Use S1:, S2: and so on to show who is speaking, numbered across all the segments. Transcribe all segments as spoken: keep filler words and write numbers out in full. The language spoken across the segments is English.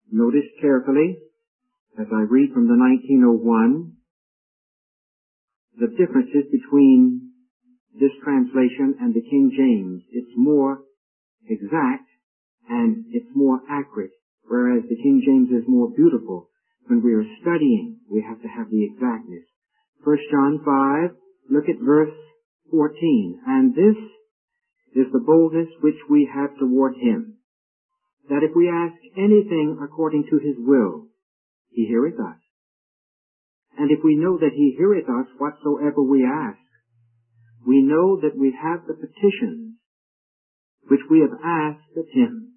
S1: Notice carefully, as I read from the nineteen oh one, the differences between this translation and the King James. It's more exact and it's more accurate, whereas the King James is more beautiful. When we are studying, we have to have the exactness. First John five, look at verse fourteen. And this is the boldness which we have toward him, that if we ask anything according to his will, he heareth us. And if we know that he heareth us whatsoever we ask, we know that we have the petitions which we have asked of him.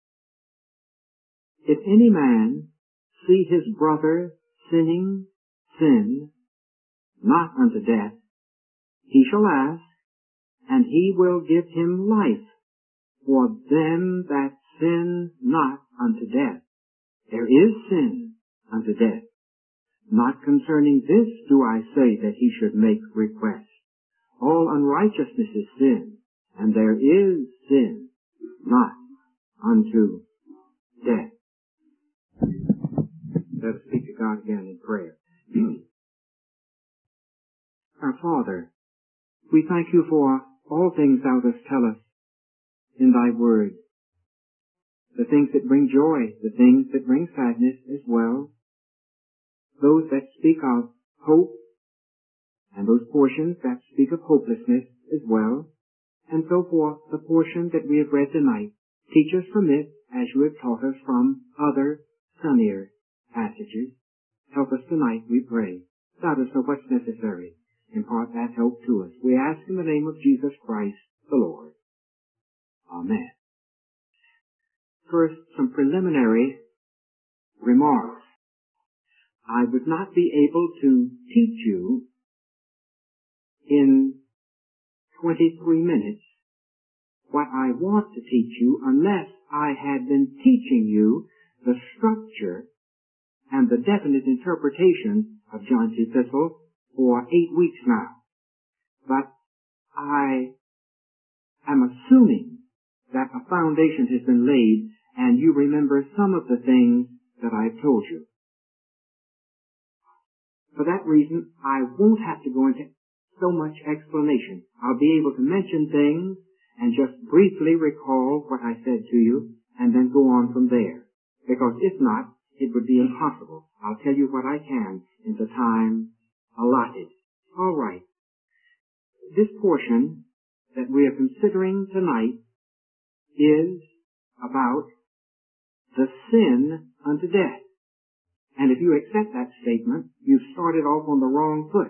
S1: If any man see his brother sinning sin, not unto death, he shall ask, and he will give him life for them that sin not unto death. There is sin unto death. Not concerning this do I say that he should make request. All unrighteousness is sin, and there is sin not unto death. Let us speak to God again in prayer. Our Father, we thank you for all things thou dost tell us in thy word. The things that bring joy, the things that bring sadness as well. Those that speak of hope, and those portions that speak of hopelessness as well. And so forth, the portion that we have read tonight. Teach us from it as you have taught us from other sunnier passages. Help us tonight, we pray. Thou dost know what's necessary. Impart that help to us. We ask in the name of Jesus Christ, the Lord. Amen. First, some preliminary remarks. I would not be able to teach you in twenty-three minutes what I want to teach you unless I had been teaching you the structure and the definite interpretation of John's epistle for eight weeks now. But I am assuming that a foundation has been laid and you remember some of the things that I've told you. For that reason, I won't have to go into so much explanation. I'll be able to mention things and just briefly recall what I said to you and then go on from there. Because if not, it would be impossible. I'll tell you what I can in the time allotted. All right. This portion that we are considering tonight is about the sin unto death. And if you accept that statement, you've started off on the wrong foot.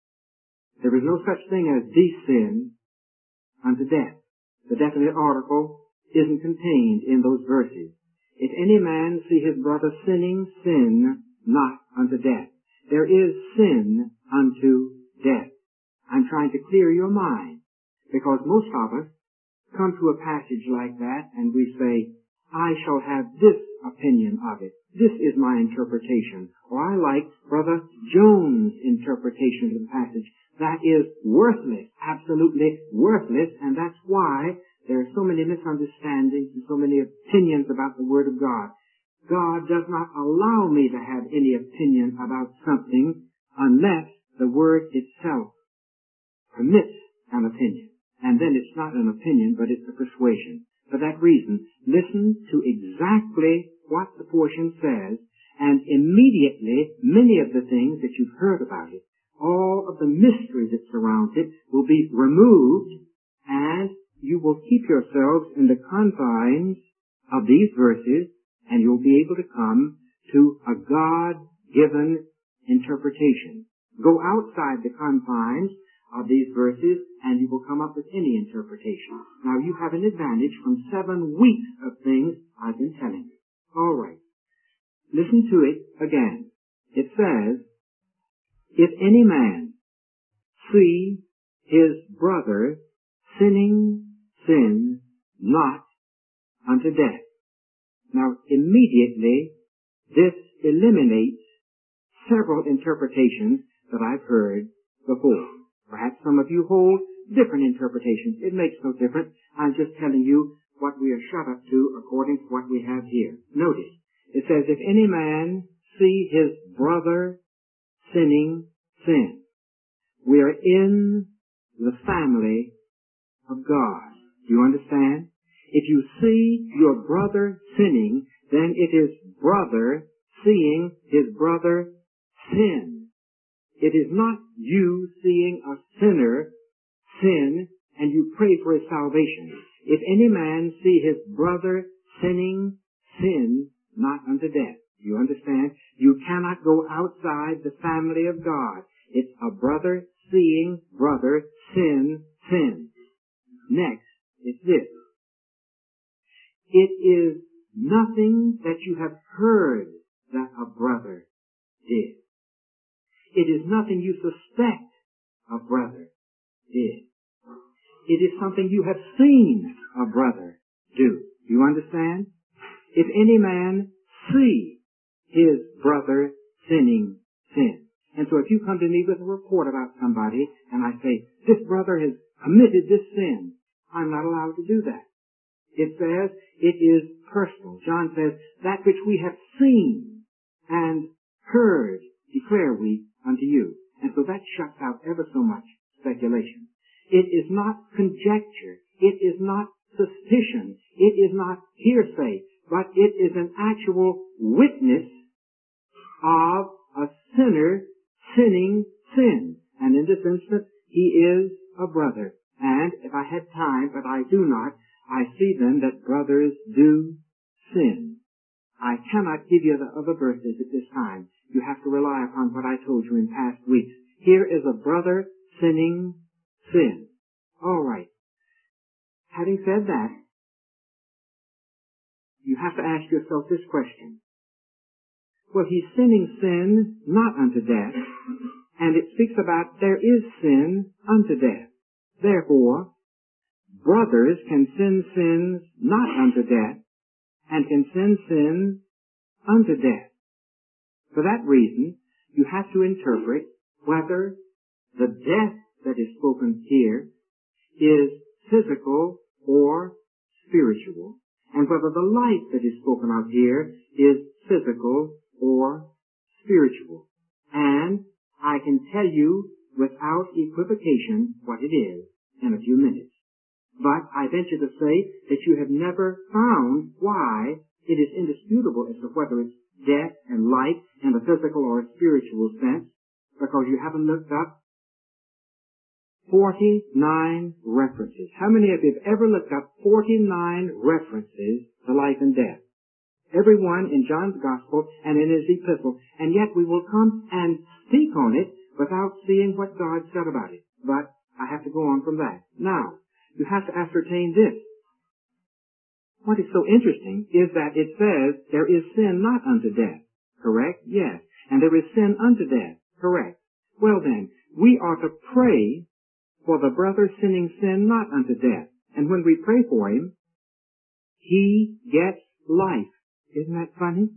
S1: There is no such thing as the sin unto death. The definite article isn't contained in those verses. If any man see his brother sinning, sin not unto death. There is sin unto death. I'm trying to clear your mind, because most of us come to a passage like that and we say, I shall have this opinion of it. This is my interpretation. Or I like Brother Jones' interpretation of the passage. That is worthless, absolutely worthless, and that's why there are so many misunderstandings and so many opinions about the Word of God. God does not allow me to have any opinion about something unless the Word itself permits an opinion. And then it's not an opinion, but it's a persuasion. For that reason, listen to exactly what the portion says, and immediately many of the things that you've heard about it, all of the mystery that surrounds it, will be removed, and you will keep yourselves in the confines of these verses, and you'll be able to come to a God-given interpretation. Go outside the confines of these verses, and you will come up with any interpretation. Now, you have an advantage from seven weeks of things I've been telling you. All right. Listen to it again. It says, if any man see his brother sinning sin not unto death. Now, immediately, this eliminates several interpretations that I've heard before. Perhaps some of you hold different interpretations. It makes no difference. I'm just telling you what we are shut up to according to what we have here. Notice, It says, if any man see his brother sinning, sin. We are in the family of God. Do you understand? If you see your brother sinning, then it is brother seeing his brother sin. It is not you seeing a sinner sin and you pray for his salvation. If any man see his brother sinning, sin not unto death. Do you understand? You cannot go outside the family of God. It's a brother seeing brother sin, sin. Next, it's this. It is nothing that you have heard that a brother did. It is nothing you suspect a brother did. It is something you have seen a brother do. Do you understand? If any man see his brother sinning, sin. And so if you come to me with a report about somebody, and I say, this brother has committed this sin, I'm not allowed to do that. It says it is personal. John says, that which we have seen and heard declare we unto you. And so that shuts out ever so much speculation. It is not conjecture. It is not suspicion. It is not hearsay. But it is an actual witness of a sinner sinning sin. And in this instance, he is a brother. And if I had time, but I do not, I see then that brothers do sin. I cannot give you the other verses at this time. You have to rely upon what I told you in past weeks. Here is a brother sinning sin. All right. Having said that, you have to ask yourself this question. Well, he's sinning sin not unto death, and it speaks about there is sin unto death. Therefore, brothers can sin sins not unto death, and can sin sins unto death. For that reason, you have to interpret whether the death that is spoken here is physical or spiritual, and whether the life that is spoken of here is physical or spiritual. And I can tell you without equivocation what it is in a few minutes. But I venture to say that you have never found why it is indisputable as to whether it's death and life in a physical or a spiritual sense, because you haven't looked up forty-nine references. How many of you have ever looked up forty-nine references to life and death? Every one in John's Gospel and in his epistle, and yet we will come and speak on it without seeing what God said about it. But I have to go on from that. Now, you have to ascertain this. What is so interesting is that it says there is sin not unto death. Correct? Yes. And there is sin unto death. Correct. Well then, we are to pray for the brother sinning sin not unto death. And when we pray for him, he gets life. Isn't that funny?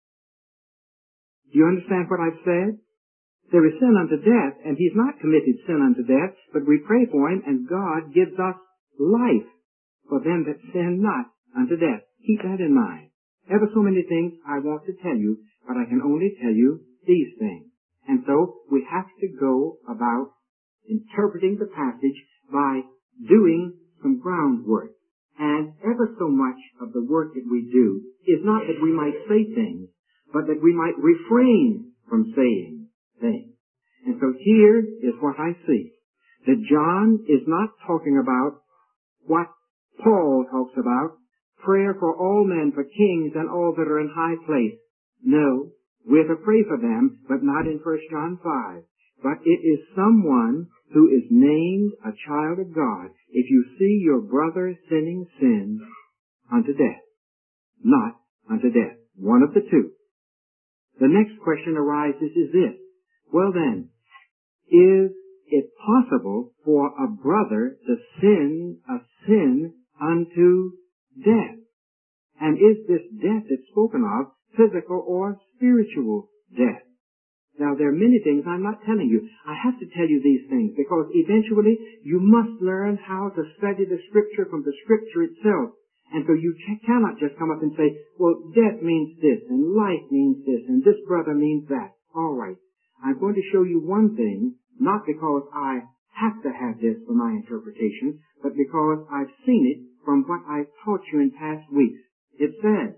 S1: Do you understand what I've said? There is sin unto death, and he's not committed sin unto death, but we pray for him, and God gives us life for them that sin not unto death. Keep that in mind. Ever so many things I want to tell you, but I can only tell you these things. And so we have to go about interpreting the passage by doing some groundwork. And ever so much of the work that we do is not that we might say things, but that we might refrain from saying things. And so here is what I see. That John is not talking about what Paul talks about, prayer for all men, for kings and all that are in high place. No, we're to pray for them, but not in First John five. But it is someone who is named a child of God. If you see your brother sinning sin unto death, not unto death. One of the two. The next question arises is this. Well then, is it possible for a brother to sin a sin unto death? And is this death that's spoken of physical or spiritual death? Now, there are many things I'm not telling you. I have to tell you these things because eventually you must learn how to study the Scripture from the Scripture itself And so you cannot just come up and say, well, death means this, and life means this, and this brother means that. All right. I'm going to show you one thing, not because I have to have this for my interpretation, but because I've seen it from what I've taught you in past weeks. It says,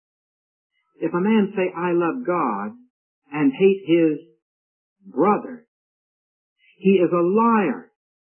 S1: if a man say, I love God, and hate his brother, he is a liar.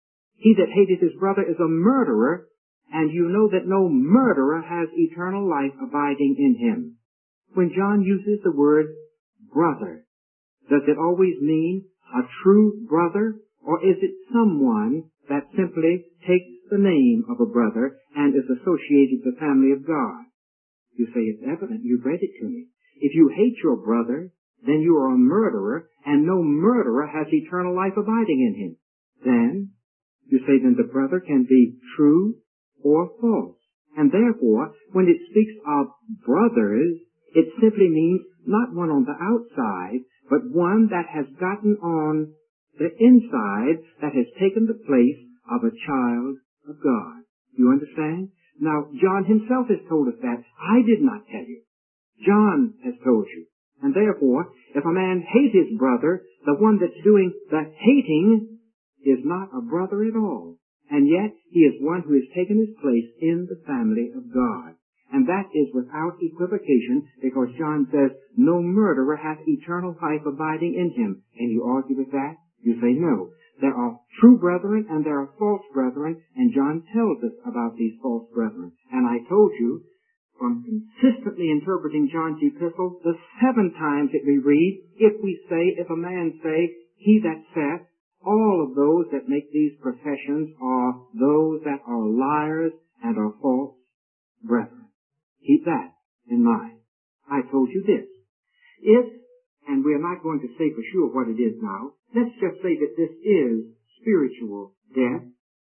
S1: He that hateth his brother is a murderer, and you know that no murderer has eternal life abiding in him. When John uses the word brother, does it always mean a true brother, or is it someone that simply takes the name of a brother and is associated with the family of God? You say, it's evident. You've read it to me. If you hate your brother, then you are a murderer, and no murderer has eternal life abiding in him. Then, you say, then the brother can be true or false. And therefore, when it speaks of brothers, it simply means not one on the outside, but one that has gotten on the inside, that has taken the place of a child of God. You understand? Now, John himself has told us that. I did not tell you. John has told you. And therefore, if a man hate his brother, the one that's doing the hating is not a brother at all. And yet, he is one who has taken his place in the family of God. And that is without equivocation, because John says, no murderer hath eternal life abiding in him. And you argue with that? You say no. There are true brethren and there are false brethren, and John tells us about these false brethren. And I told you, from consistently interpreting John's epistle, the seven times that we read, if we say, if a man say, he that saith, all of those that make these professions are those that are liars and are false brethren. Keep that in mind. I told you this. If, and we are not going to say for sure what it is now, let's just say that this is spiritual death,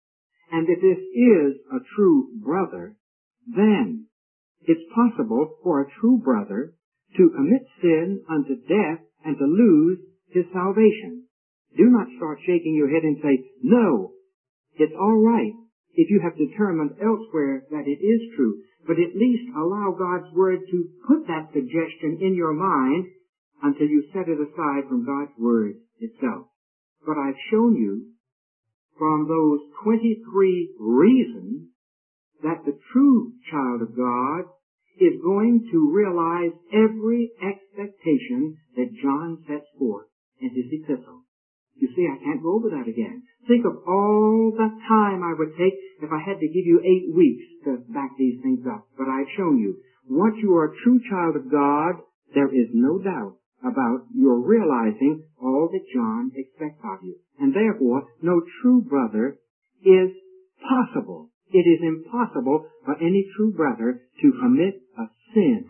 S1: and if this is a true brother, then it's possible for a true brother to commit sin unto death and to lose his salvation. Do not start shaking your head and say, no, it's all right if you have determined elsewhere that it is true, but at least allow God's Word to put that suggestion in your mind until you set it aside from God's Word itself. But I've shown you from those twenty-three reasons that the true child of God is going to realize every expectation that John sets forth in his epistle. You see, I can't go over that again. Think of all the time I would take if I had to give you eight weeks to back these things up. But I've shown you, once you are a true child of God, there is no doubt about your realizing all that John expects of you. And therefore, no true brother is possible. It is impossible for any true brother to commit a sin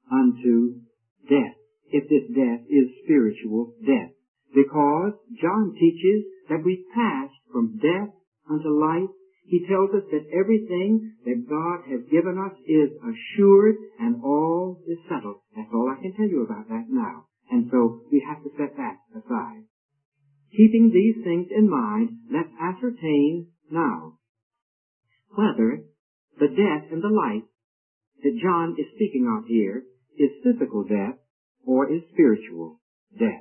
S1: unto death, if this death is spiritual death. Because John teaches that we pass from death unto life. He tells us that everything that God has given us is assured and all is settled. That's all I can tell you about that now. And so we have to set that aside. Keeping these things in mind, let's ascertain now whether the death and the life that John is speaking of here is physical death or is spiritual death.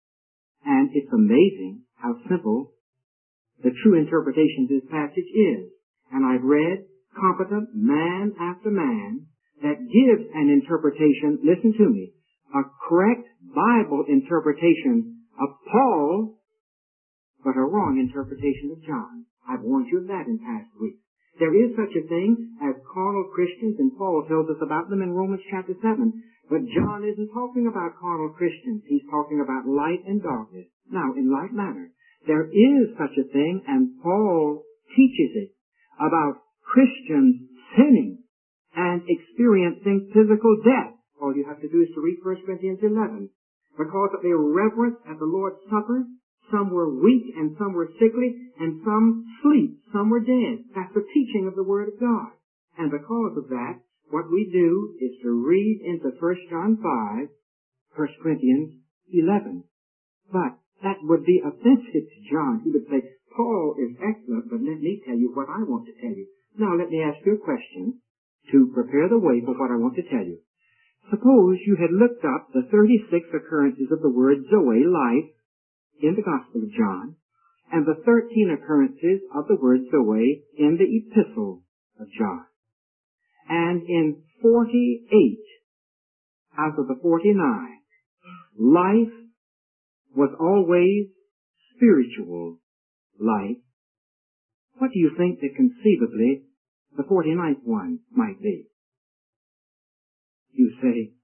S1: And it's amazing how simple the true interpretation of this passage is. And I've read competent man after man that gives an interpretation, listen to me, a correct Bible interpretation of Paul, but a wrong interpretation of John. I've warned you of that in past weeks. There is such a thing as carnal Christians, and Paul tells us about them in Romans chapter seven. But John isn't talking about carnal Christians. He's talking about light and darkness. Now, in like manner, there is such a thing, and Paul teaches it, about Christians sinning and experiencing physical death. All you have to do is to read First Corinthians eleven. Because of their reverence at the Lord's Supper, some were weak and some were sickly, and some sleep, some were dead. That's the teaching of the Word of God. And because of that, what we do is to read into First John five, First Corinthians eleven. But that would be offensive to John. He would say, Paul is excellent, but let me tell you what I want to tell you. Now let me ask you a question. to prepare the way for what I want to tell you. Suppose you had looked up the thirty-six occurrences of the word Zoe, life, in the Gospel of John, and the thirteen occurrences of the word Zoe in the Epistle of John. And in forty-eight out of the forty-nine, life was always spiritual life. What do you think that conceivably the forty-ninth one might be? You say,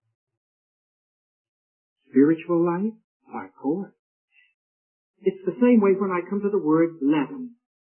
S1: spiritual life? Why, of course. It's the same way when I come to the word leaven.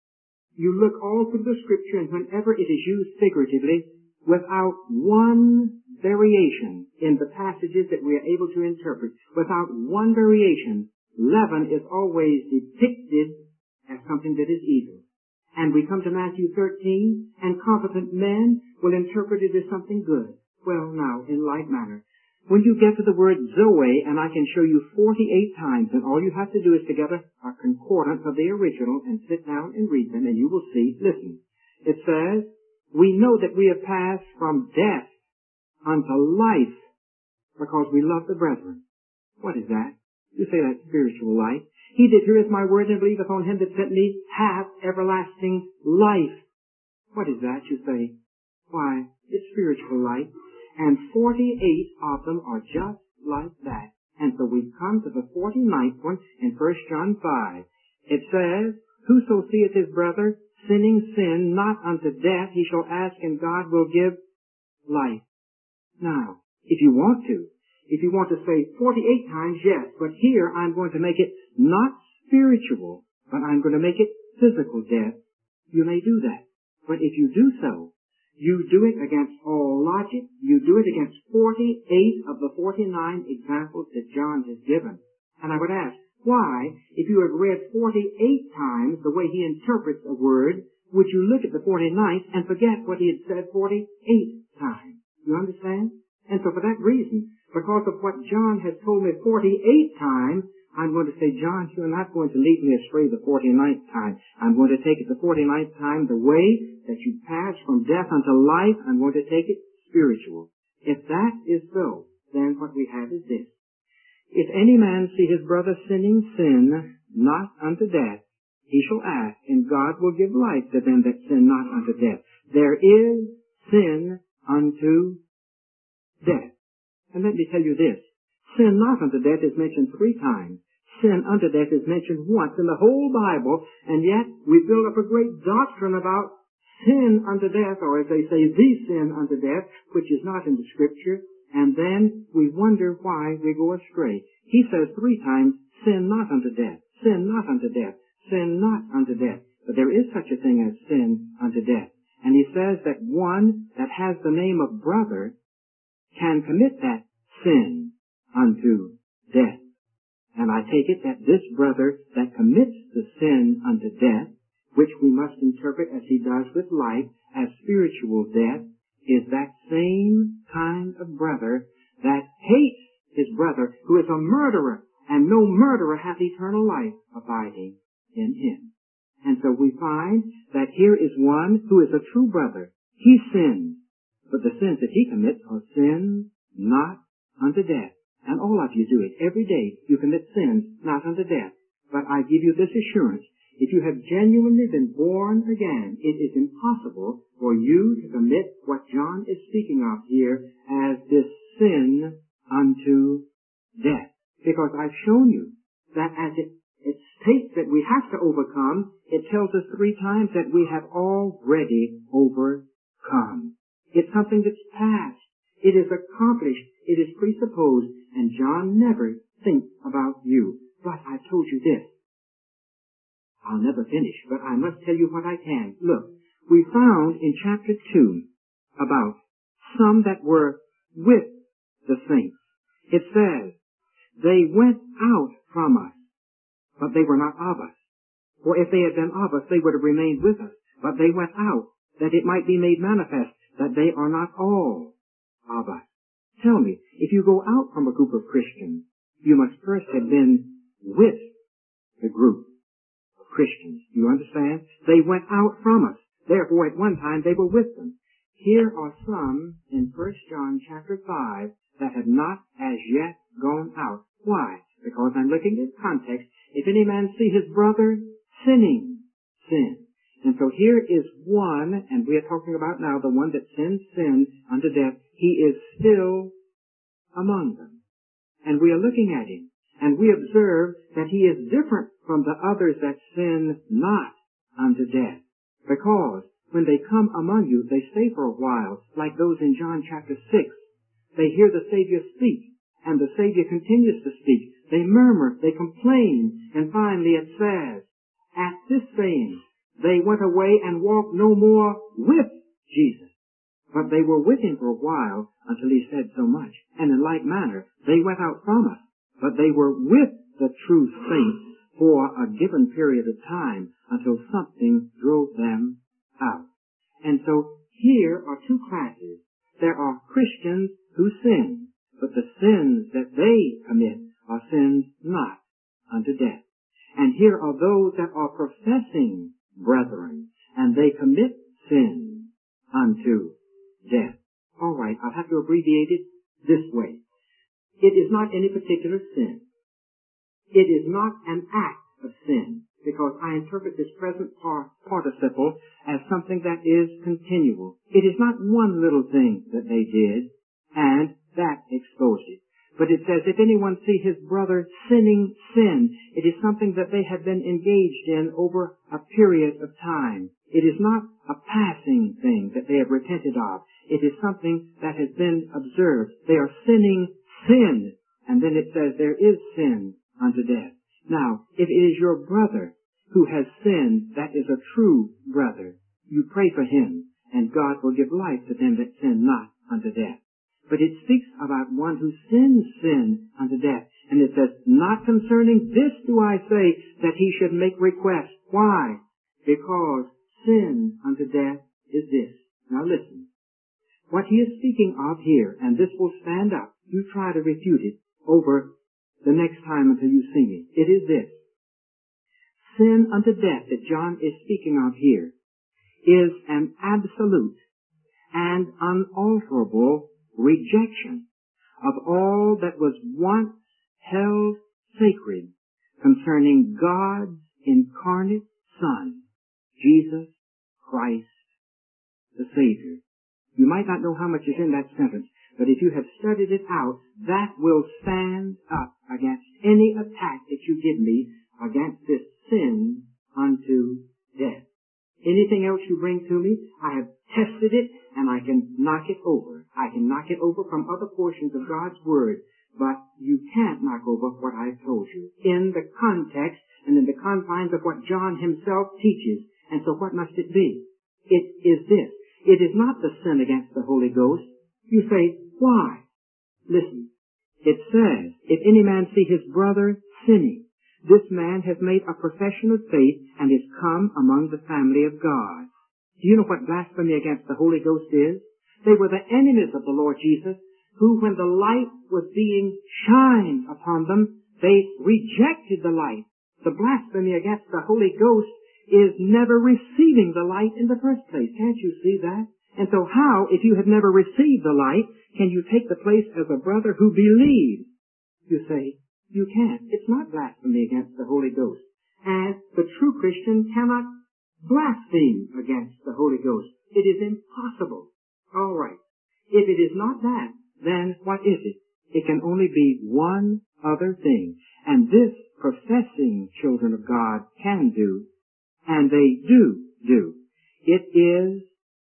S1: You look all through the Scripture, and whenever it is used figuratively, without one variation in the passages that we are able to interpret, without one variation, leaven is always depicted as something that is evil. And we come to Matthew thirteen, and competent men will interpret it as something good. Well, now, in like manner, when you get to the word Zoe, and I can show you forty-eight times, and all you have to do is to get a, a concordance of the original and sit down and read them, and you will see, listen, it says, we know that we have passed from death unto life because we love the brethren. What is that? You say that's spiritual life. He that heareth my word and believeth on him that sent me hath everlasting life. What is that? You say, why, it's spiritual life. And forty-eight of them are just like that. And so we come to the forty-ninth one in First John five. It says, whoso seeth his brother sinning sin not unto death, he shall ask, and God will give life. Now, if you want to, if you want to say forty-eight times, yes, but here I'm going to make it not spiritual, but I'm going to make it physical death, you may do that. But if you do so, you do it against all logic. You do it against forty-eight of the forty-nine examples that John has given. And I would ask, why, if you have read forty-eight times the way he interprets a word, would you look at the forty-ninth and forget what he had said forty-eight times? You understand? And so for that reason, because of what John has told me forty-eight times, I'm going to say, John, you're not going to lead me astray the forty-ninth time. I'm going to take it the forty-ninth time the way that you pass from death unto life. I'm going to take it spiritual. If that is so, then what we have is this. If any man see his brother sinning sin not unto death, he shall ask, and God will give life to them that sin not unto death. There is sin unto death. And let me tell you this. Sin not unto death is mentioned three times. Sin unto death is mentioned once in the whole Bible, and yet we build up a great doctrine about sin unto death, or as they say, the sin unto death, which is not in the Scripture, and then we wonder why we go astray. He says three times, sin not unto death, sin not unto death, sin not unto death. But there is such a thing as sin unto death. And he says that one that has the name of brother can commit that sin unto death. And I take it that this brother that commits the sin unto death, which we must interpret as he does with life as spiritual death, is that same kind of brother that hates his brother, who is a murderer, and no murderer hath eternal life abiding in him. And so we find that here is one who is a true brother. He sins, but the sins that he commits are sins not unto death. And all of you do it. Every day you commit sins not unto death. But I give you this assurance. If you have genuinely been born again, it is impossible for you to commit what John is speaking of here as this sin unto death. Because I've shown you that as it, it states that we have to overcome, it tells us three times that we have already overcome. It's something that's past. It is accomplished. It is presupposed. And John never thinks about you. But I've told you this. I'll never finish, but I must tell you what I can. Look, we found in chapter two about some that were with the saints. It says, they went out from us, but they were not of us. For if they had been of us, they would have remained with us. But they went out, that it might be made manifest that they are not all of us. Tell me, if you go out from a group of Christians, you must first have been with the group of Christians. You understand? They went out from us. Therefore, at one time, they were with them. here are some in First John chapter five that have not as yet gone out. Why? Because I'm looking at context. If any man see his brother sinning, sin. And so here is one, and we are talking about now the one that sins sin unto death. He is still among them. And we are looking at him. And we observe that he is different from the others that sin not unto death. Because when they come among you, they stay for a while, like those in John chapter six. They hear the Savior speak, and the Savior continues to speak. They murmur, they complain, and finally it says, at this saying, they went away and walked no more with Jesus. But they were with him for a while until he said so much. And in like manner, they went out from us, but they were with the true saints for a given period of time until something drove them out. And so here are two classes. There are Christians who sin, but the sins that they commit are sins not unto death. And here are those that are professing brethren, and they commit sin unto death. All right, I'll have to abbreviate it this way. It is not any particular sin. It is not an act of sin, because I interpret this present participle as something that is continual. It is not one little thing that they did, and that exposed it. But it says, if anyone see his brother sinning sin, it is something that they have been engaged in over a period of time. It is not a passing thing that they have repented of. It is something that has been observed. They are sinning sin, and then it says there is sin unto death. Now, if it is your brother who has sinned, that is a true brother. You pray for him, and God will give life to them that sin not unto death. But it speaks about one who sins sin unto death. And it says, not concerning this do I say that he should make request. Why? Because sin unto death is this. Now listen. What he is speaking of here, and this will stand up. You try to refute it over the next time until you see me. It is this. Sin unto death that John is speaking of here is an absolute and unalterable rejection of all that was once held sacred concerning God's incarnate Son, Jesus Christ the Savior. You might not know how much is in that sentence, but if you have studied it out, that will stand up against any attack that you give me against this sin unto death. Anything else you bring to me, I have tested it, and I can knock it over. I can knock it over from other portions of God's Word, but you can't knock over what I've told you in the context and in the confines of what John himself teaches. And so what must it be? It is this. It is not the sin against the Holy Ghost. You say, why? Listen. It says, if any man see his brother sinning, this man has made a profession of faith and is come among the family of God. Do you know what blasphemy against the Holy Ghost is? They were the enemies of the Lord Jesus, who, when the light was being shined upon them, they rejected the light. The blasphemy against the Holy Ghost is never receiving the light in the first place. Can't you see that? And so how, if you have never received the light, can you take the place as a brother who believes? You say, you can't. It's not blasphemy against the Holy Ghost. And the true Christian cannot blaspheme against the Holy Ghost. It is impossible. All right. If it is not that, then what is it? It can only be one other thing. And this professing children of God can do, and they do do. It is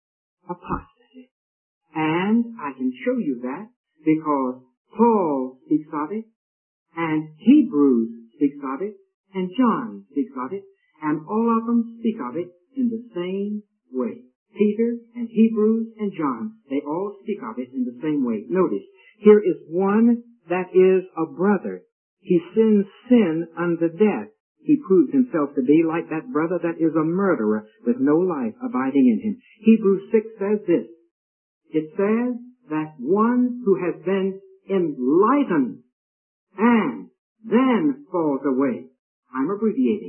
S1: apostasy. And I can show you that because Paul speaks of it, and Hebrews speaks of it, and John speaks of it, and all of them speak of it in the same way. Peter and Hebrews and John, they all speak of it in the same way. Notice, here is one that is a brother. He sins sin unto death. He proves himself to be like that brother that is a murderer with no life abiding in him. Hebrews six says this. It says that one who has been enlightened and then falls away. I'm abbreviating.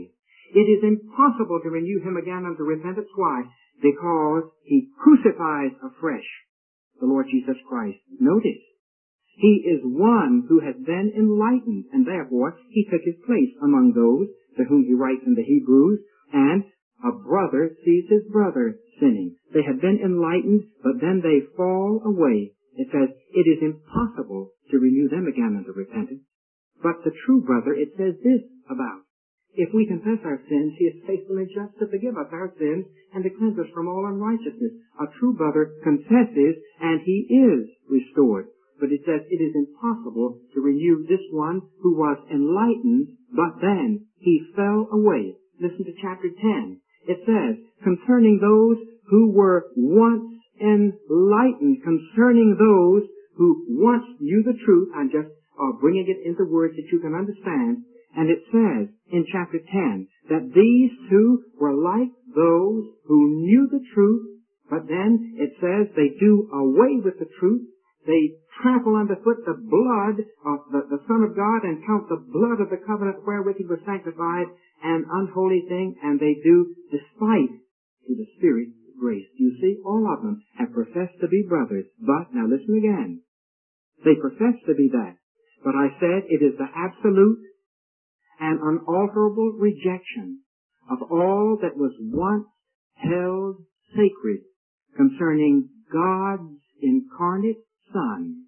S1: It is impossible to renew him again unto repentance. Why? Because he crucifies afresh the Lord Jesus Christ. Notice, he is one who has been enlightened, and therefore he took his place among those to whom he writes in the Hebrews, and a brother sees his brother sinning. They have been enlightened, but then they fall away. It says, it is impossible to renew them again unto repentance. But the true brother, it says this about, if we confess our sins, he is faithful and just to forgive us our sins and to cleanse us from all unrighteousness. A true brother confesses, and he is restored. But it says it is impossible to renew this one who was enlightened, but then he fell away. Listen to chapter ten. It says, concerning those who were once enlightened, concerning those who once knew the truth, I'm just uh, bringing it into words that you can understand, and it says in chapter ten that these two were like those who knew the truth, but then it says they do away with the truth. They trample underfoot the blood of the, the Son of God and count the blood of the covenant wherewith he was sanctified an unholy thing, and they do despite to the Spirit of grace. You see, all of them have professed to be brothers, but, now listen again, they profess to be that, but I said it is the absolute and unalterable rejection of all that was once held sacred concerning God's incarnate Son,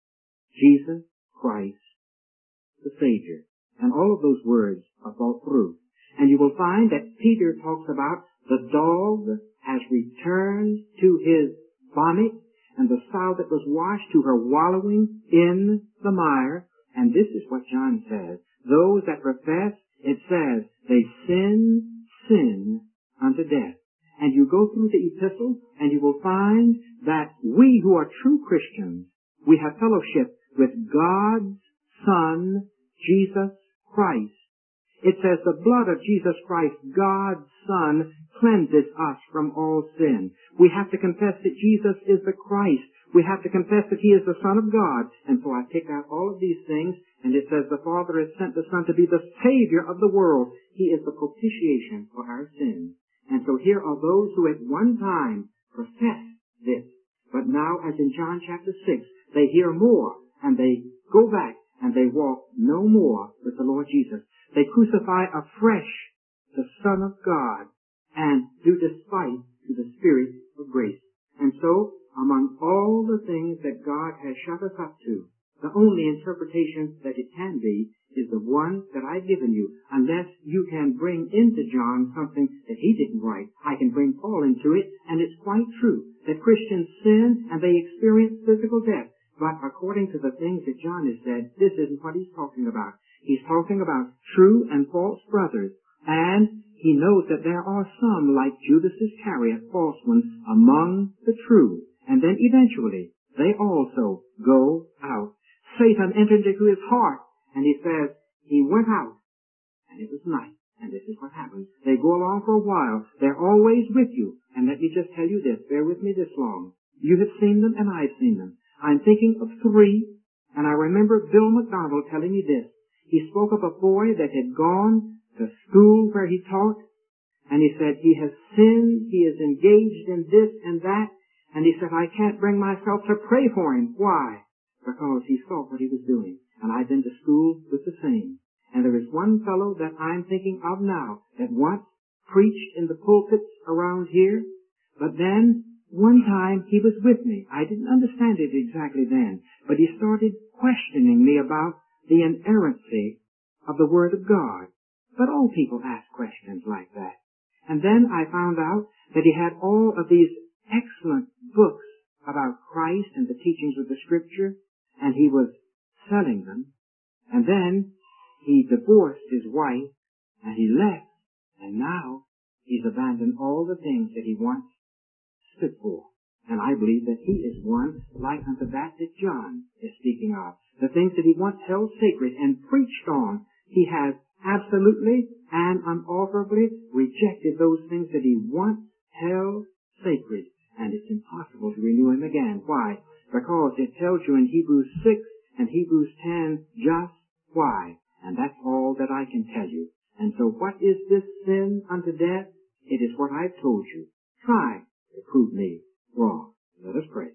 S1: Jesus Christ, the Savior. And all of those words are thought through. And you will find that Peter talks about the dog has returned to his vomit, and the sow that was washed to her wallowing in the mire. And this is what John says. Those that profess, it says, they sin, sin unto death. And you go through the epistle, and you will find that we who are true Christians, we have fellowship with God's Son, Jesus Christ. It says the blood of Jesus Christ, God's Son, cleanses us from all sin. We have to confess that Jesus is the Christ. We have to confess that he is the Son of God. And so I pick out all of these things, and it says the Father has sent the Son to be the Savior of the world. He is the propitiation for our sins. And so here are those who at one time professed this, but now, as in John chapter six, they hear more, and they go back, and they walk no more with the Lord Jesus. They crucify afresh the Son of God, and do despite to the Spirit of grace. And so, among all the things that God has shut us up to, the only interpretation that it can be is the one that I've given you, unless you can bring into John something that he didn't write. I can bring Paul into it, and it's quite true that Christians sin and they experience physical death. But according to the things that John has said, this isn't what he's talking about. He's talking about true and false brothers, and he knows that there are some, like Judas Iscariot, false ones, among the true. And then eventually, they also go out. Satan entered into his heart, and he says, he went out, and it was night. And this is what happens. They go along for a while. They're always with you. And let me just tell you this. Bear with me this long. You have seen them, and I've seen them. I'm thinking of three, and I remember Bill McDonald telling me this. He spoke of a boy that had gone to school where he taught, and he said, he has sinned, he is engaged in this and that, and he said, I can't bring myself to pray for him. Why? Because he saw what he was doing. And I've been to school with the same. And there is one fellow that I'm thinking of now that once preached in the pulpits around here, but then one time he was with me. I didn't understand it exactly then, but he started questioning me about the inerrancy of the Word of God. But all people ask questions like that. And then I found out that he had all of these excellent books about Christ and the teachings of the Scripture, and he was selling them. And then he divorced his wife, and he left, and now he's abandoned all the things that he once stood for. And I believe that he is one like unto that that John is speaking of. The things that he once held sacred and preached on, he has absolutely and unalterably rejected those things that he once held sacred. And it's impossible to renew him again. Why? Because it tells you in Hebrews six and Hebrews ten just why. And that's all that I can tell you. And so what is this sin unto death? It is what I've told you. Try to prove me wrong. Let us pray.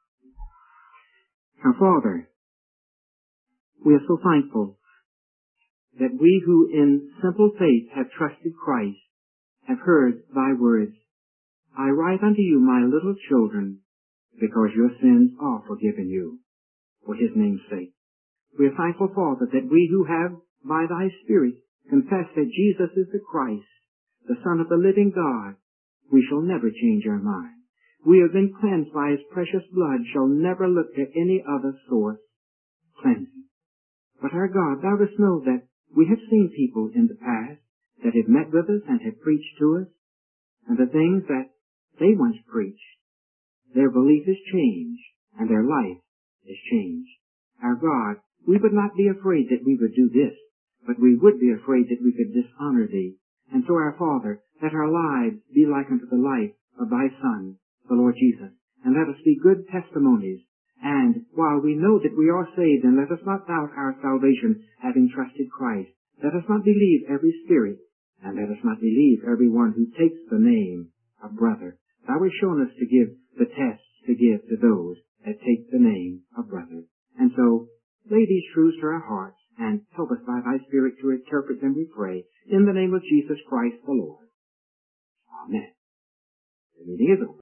S1: Our Father, we are so thankful that we who in simple faith have trusted Christ have heard thy words. I write unto you, my little children, because your sins are forgiven you, for his name's sake. We are thankful, Father, that we who have, by thy Spirit, confessed that Jesus is the Christ, the Son of the living God, we shall never change our mind. We have been cleansed by his precious blood, shall never look to any other source cleansing. But our God, thou dost know that we have seen people in the past that have met with us and have preached to us, and the things that they once preached, their belief is changed, and their life is changed. Our God, we would not be afraid that we would do this, but we would be afraid that we could dishonor thee. And so, our Father, let our lives be like unto the life of thy Son, the Lord Jesus, and let us be good testimonies. And while we know that we are saved, and let us not doubt our salvation, having trusted Christ, let us not believe every spirit, and let us not believe every one who takes the name of brother. Thou hast shown us to give the tests to give to those that take the name of brother. And so, lay these truths to our hearts, and help us by thy Spirit to interpret them, we pray, in the name of Jesus Christ the Lord. Amen. The meeting is over.